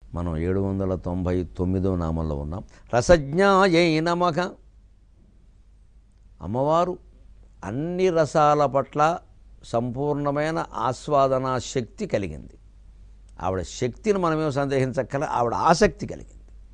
మనం 799వ నామంలో ఉన్నాం. రసజ్ఞాయై నమః. అమ్మవారు అన్ని రసాల పట్ల సంపూర్ణమైన ఆస్వాదనా శక్తి కలిగింది. ఆవిడ శక్తిని మనమేం సందేహించక్కల, ఆవిడ ఆసక్తి కలిగింది.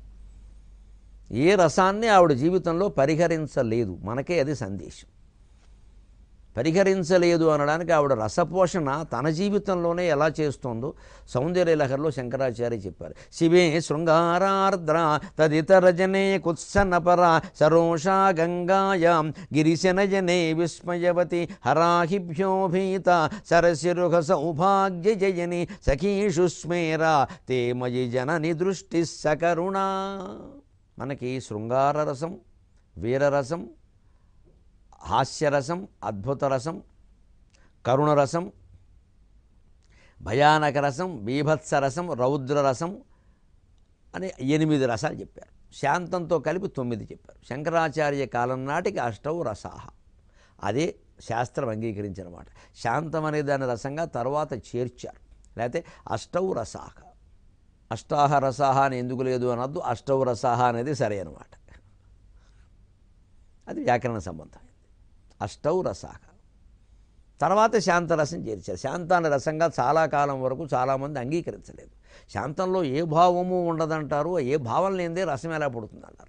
ఏ రసాన్ని ఆవిడ జీవితంలో పరిహరించలేదు, మనకే అది సందేశం. పరిహరించలేదు అనడానికి ఆవిడ రసపోషణ తన జీవితంలోనే ఎలా చేస్తుందో సౌందర్యలహరిలో శంకరాచార్య చెప్పారు. శివే శృంగారార్ద్ర తదితరజనే కుత్సనపర సరోషా గంగాయాం గిరిశనజనే విస్మయవతి హరాహిభ్యోభీత సరసిరుహ సౌభాగ్య జయని సఖీషు స్మేరా తే మయి జనని దృష్టి సకరుణా. మనకి శృంగార రసం, వీరరసం, హాస్యరసం, అద్భుతరసం, కరుణరసం, భయానక రసం, బీభత్సరసం, రౌద్రరసం అని 8 రసాలు చెప్పారు. శాంతంతో కలిపి 9 చెప్పారు. శంకరాచార్య కాలం నాటికి అష్టౌ రసాహ, అదే శాస్త్రం అంగీకరించిన మాట. శాంతం అనే దాని రసంగా తర్వాత చేర్చారు. లేకపోతే అష్టౌ రసాహ, అష్టాహ రసాహ అని ఎందుకు లేదు అనొద్దు, అష్టౌ రసాహ అనేది సరే అనమాట. అది వ్యాకరణ సంబంధం. అష్టౌ రసాహ తర్వాత శాంతరసం చేర్చారు. శాంతాన్ని రసంగా చాలా కాలం వరకు చాలామంది అంగీకరించలేదు. శాంతంలో ఏ భావము ఉండదంటారు, ఏ భావం లేనిదే రసం ఎలా పుడుతుందన్నారు.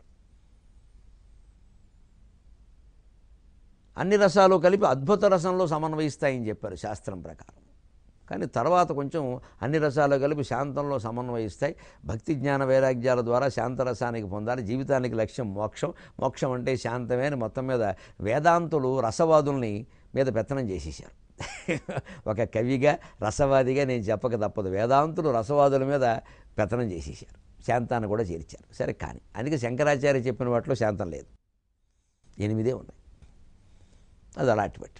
అన్ని రసాలు కలిపి అద్భుత రసంలో సమన్వయిస్తాయని చెప్పారు శాస్త్రం ప్రకారం. కానీ తర్వాత కొంచెం అన్ని రసాలు కలిపి శాంతంలో సమన్వయిస్తాయి. భక్తి జ్ఞాన వైరాగ్యాల ద్వారా శాంతరసానికి పొందాలి. జీవితానికి లక్ష్యం మోక్షం, మోక్షం అంటే శాంతమే అని మొత్తం మీద వేదాంతులు రసవాదుల్ని మీద పెత్తనం చేసేసారు. ఒక కవిగా రసవాదిగా నేను చెప్పక తప్పదు. వేదాంతులు రసవాదుల మీద పెత్తనం చేసేసారు, శాంతాన్ని కూడా చేర్చారు. సరే, కానీ అందుకే శంకరాచార్య చెప్పిన వాటిలో శాంతం లేదు, 8 ఉన్నాయి. అది అలాంటి పెట్టండి.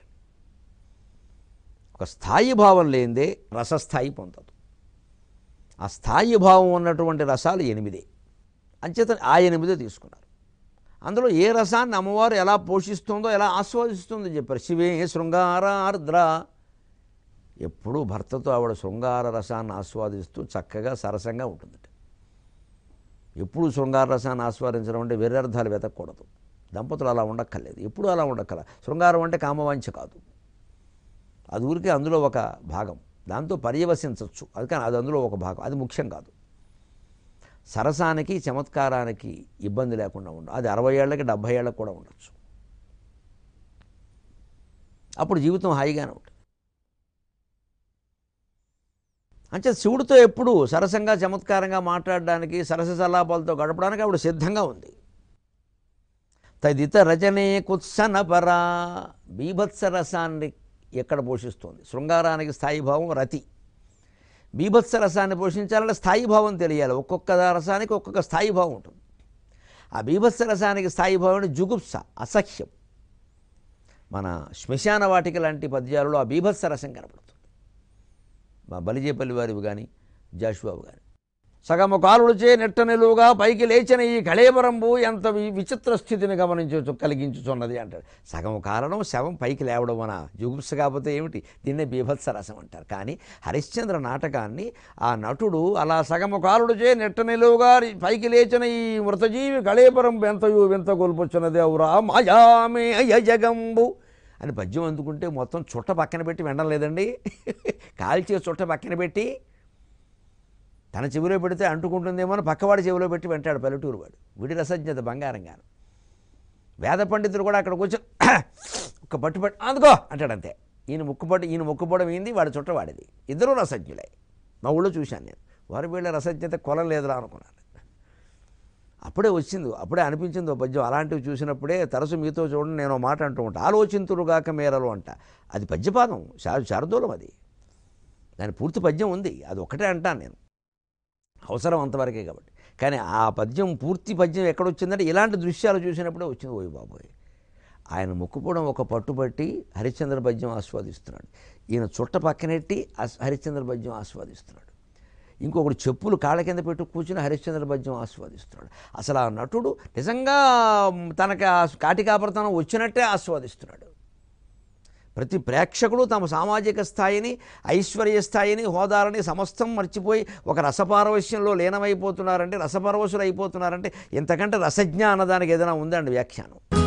ఒక స్థాయి భావం లేనిదే రసస్థాయి పొందదు. ఆ స్థాయి భావం ఉన్నటువంటి రసాలు 8. అంచేత ఆ 8 తీసుకున్నారు. అందులో ఏ రసాన్ని అమ్మవారు ఎలా పోషిస్తుందో, ఎలా ఆస్వాదిస్తుందో చెప్పారు. శివే శృంగారార్ద్ర. ఎప్పుడూ భర్తతో ఆవిడ శృంగార రసాన్ని ఆస్వాదిస్తూ చక్కగా సరసంగా ఉంటుంది. ఎప్పుడు శృంగార రసాన్ని ఆస్వాదించడం అంటే వెర్రర్థాలు వెతకూడదు. దంపతులు అలా ఉండక్కర్లేదు, ఎప్పుడూ అలా ఉండక్కల. శృంగారం అంటే కామవాంఛ కాదు, అది ఊరికే అందులో ఒక భాగం, దాంతో పర్యవసించవచ్చు. అది కానీ అది అందులో ఒక భాగం, అది ముఖ్యం కాదు. సరసానికి చమత్కారానికి ఇబ్బంది లేకుండా ఉండదు. అది 60 ఏళ్ళకి 70 ఏళ్ళకి కూడా ఉండొచ్చు. అప్పుడు జీవితం హాయిగానే ఉంటుంది. అంటే శివుడితో ఎప్పుడు సరసంగా చమత్కారంగా మాట్లాడడానికి, సరస సల్లాపాలతో గడపడానికి ఆవిడ సిద్ధంగా ఉంది. తదిత రచనే కుత్సనపరా. బీభత్స రసాన్ని ఎక్కడ పోషిస్తుంది? శృంగారానికి స్థాయి భావం రతి. బీభత్స రసాన్ని పోషించాలంటే స్థాయి భావం తెలియాలి. ఒక్కొక్క రసానికి ఒక్కొక్క స్థాయి భావం ఉంటుంది. ఆ బీభత్స రసానికి స్థాయి భావం జుగుప్స, అసహ్యం. మన శ్మశాన వాటిక లాంటి పద్యాలలో ఆ బీభత్స రసం కనపడుతుంది. మా బలిజేపల్లి వారివి కానీ, జాషువావు కానీ. సగము కాలుడిచే నెట్ట నిలువుగా పైకి లేచిన ఈ కళేబరంబు ఎంత విచిత్ర స్థితిని కలిగించుచున్నది అంటారు. సగం కారణం శవం పైకి లేవడం అన జుగుప్స కాకపోతే ఏమిటి? దీన్నే బీభత్స రసం అంటారు. కానీ హరిశ్చంద్ర నాటకాన్ని ఆ నటుడు అలా సగము కాలుడిచే నెట్ట నిలువుగా పైకి లేచిన ఈ మృతజీవి కళేబరంబు ఎంతయు వింత గొల్పొచ్చున్నది అవురా మాయామే జగంబు అని పద్యం అందుకుంటే మొత్తం చుట్ట పక్కన పెట్టి వినడం లేదండి. కాల్చే చుట్ట పక్కన పెట్టి తన చెవిలో పెడితే అంటుకుంటుందేమో అని పక్కవాడి చెవిలో పెట్టి వెంటాడు పల్లెటూరు వాడు. విడి రసజ్ఞత బంగారంగాను. వేద పండితులు కూడా అక్కడ కూర్చొని ఒక పట్టుపట్టి అందుకో అంటాడంతే. ఈయన ముక్కుపొడం ఏంది, వాడి చుట్ట వాడిది. ఇద్దరూ రసజ్ఞులే. మా ఊళ్ళో చూశాను నేను. వారి వీళ్ళ రసజ్ఞత కొలం లేదురా అనుకున్నాను. అప్పుడే వచ్చింది, అప్పుడే అనిపించింది ఓ పద్యం. అలాంటివి చూసినప్పుడే తరచు మీతో చూడండి నేను మాట అంటూ ఉంటా, ఆలోచింతురుగాక మేరలు అంట. అది పద్యపాదం, శారదూలం. అది దాని పూర్తి పద్యం ఉంది, అది ఒకటే అంటాను నేను. అవసరం అంతవరకే కాబట్టి. కానీ ఆ పద్యం పూర్తి పద్యం ఎక్కడొచ్చిందంటే ఇలాంటి దృశ్యాలు చూసినప్పుడే వచ్చింది. ఓయ్ బాబోయ్, ఆయన ముక్కుపోవడం ఒక పట్టుబట్టి హరిశ్చంద్ర పద్యం ఆస్వాదిస్తున్నాడు. ఈయన చుట్ట పక్కనెట్టి హరిశ్చంద్ర పద్యం ఆస్వాదిస్తున్నాడు. ఇంకొకటి చెప్పులు కాళ్ళ కింద పెట్టు కూర్చుని హరిశ్చంద్ర పద్యం ఆస్వాదిస్తున్నాడు. అసలు ఆ నటుడు నిజంగా తనకు కాటికాపరతనం వచ్చినట్టే ఆస్వాదిస్తున్నాడు. ప్రతి ప్రేక్షకుడు తమ సామాజిక స్థాయిని, ఐశ్వర్య స్థాయిని, హోదాలని సమస్తం మర్చిపోయి ఒక రసపారవశ్యంలో లీనమైపోతున్నారంటే, రసపరవశులు అయిపోతున్నారంటే ఇంతకంటే రసజ్ఞ అన్నదానికి ఏదైనా ఉందండి వ్యాఖ్యానం.